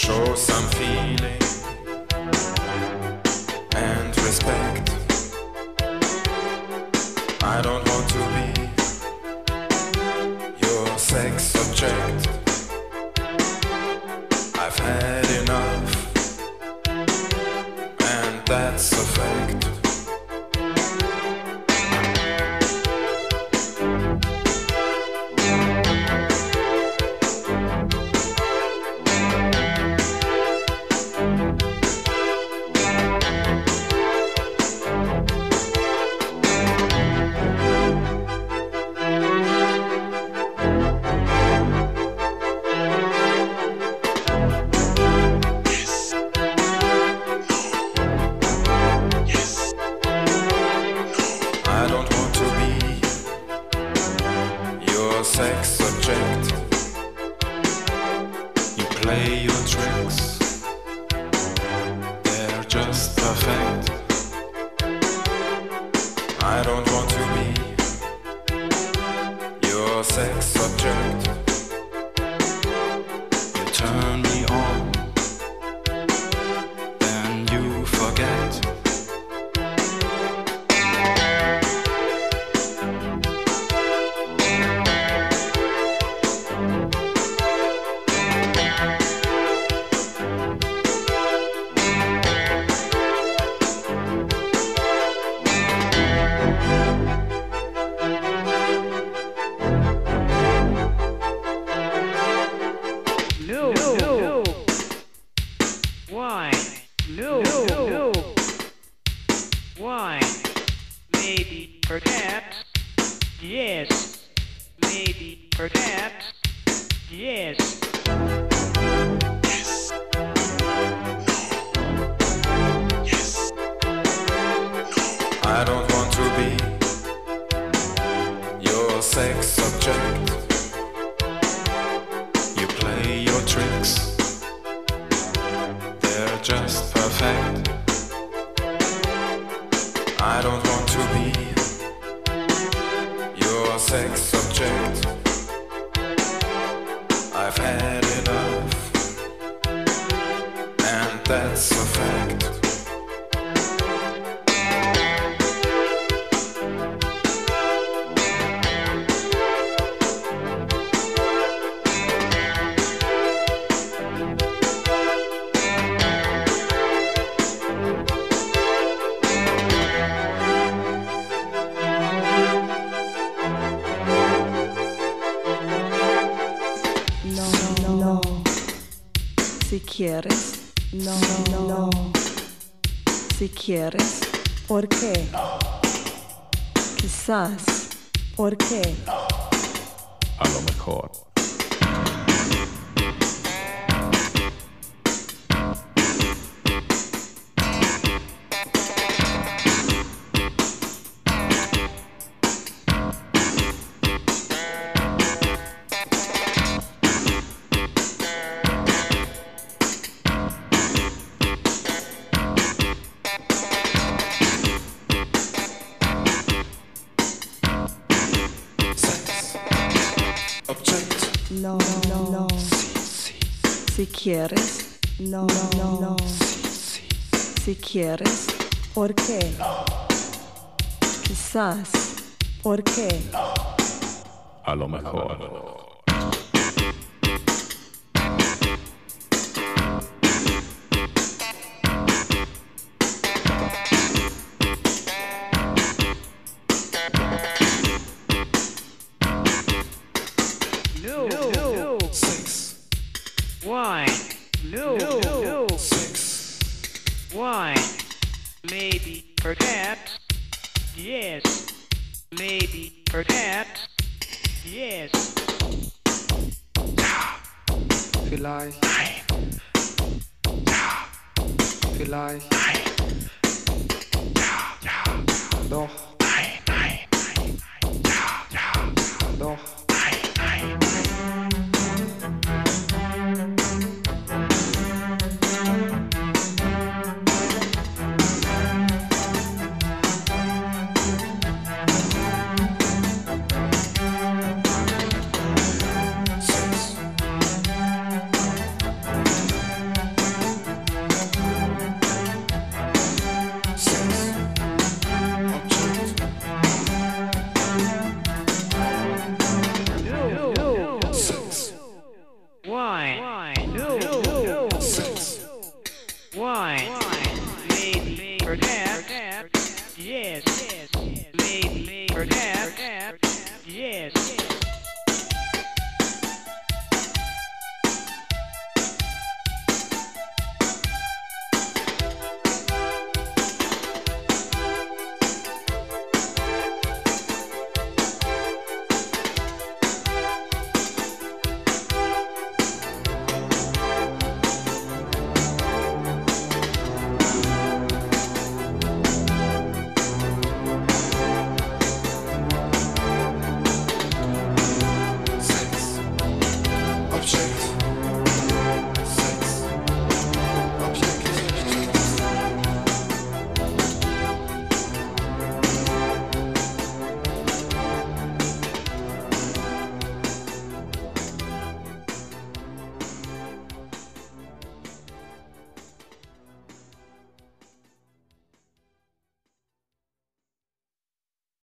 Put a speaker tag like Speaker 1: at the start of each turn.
Speaker 1: show some feeling and respect. I don't want to be your sex object. I've had enough, and that's a fact. Sex object. You play your tricks, they're just perfect. I don't want to be your sex object. You turn me on, then you forget.
Speaker 2: Why? No. Why? Maybe, perhaps. Yes. Maybe, perhaps. Yes.
Speaker 1: Yes. No. Yes. No. I don't want to be your sex object. You play your tricks, they're just perfect. I don't want to be your sex object. I've had enough, and that's a fact.
Speaker 3: No, si quieres, no, si quieres, ¿por qué? Quizás, ¿por qué?
Speaker 4: A lo mejor.
Speaker 3: No, si quieres, no, si quieres, ¿por qué? Quizás, ¿por qué?
Speaker 4: A lo mejor.
Speaker 2: No.
Speaker 1: Sex.
Speaker 2: Why? No.
Speaker 1: Sex.
Speaker 2: Why? Maybe, perhaps. Yes. Maybe, perhaps. Yes.
Speaker 5: Vielleicht.
Speaker 1: Nein.
Speaker 5: Vielleicht.
Speaker 1: Nein. Ja.
Speaker 5: Doch.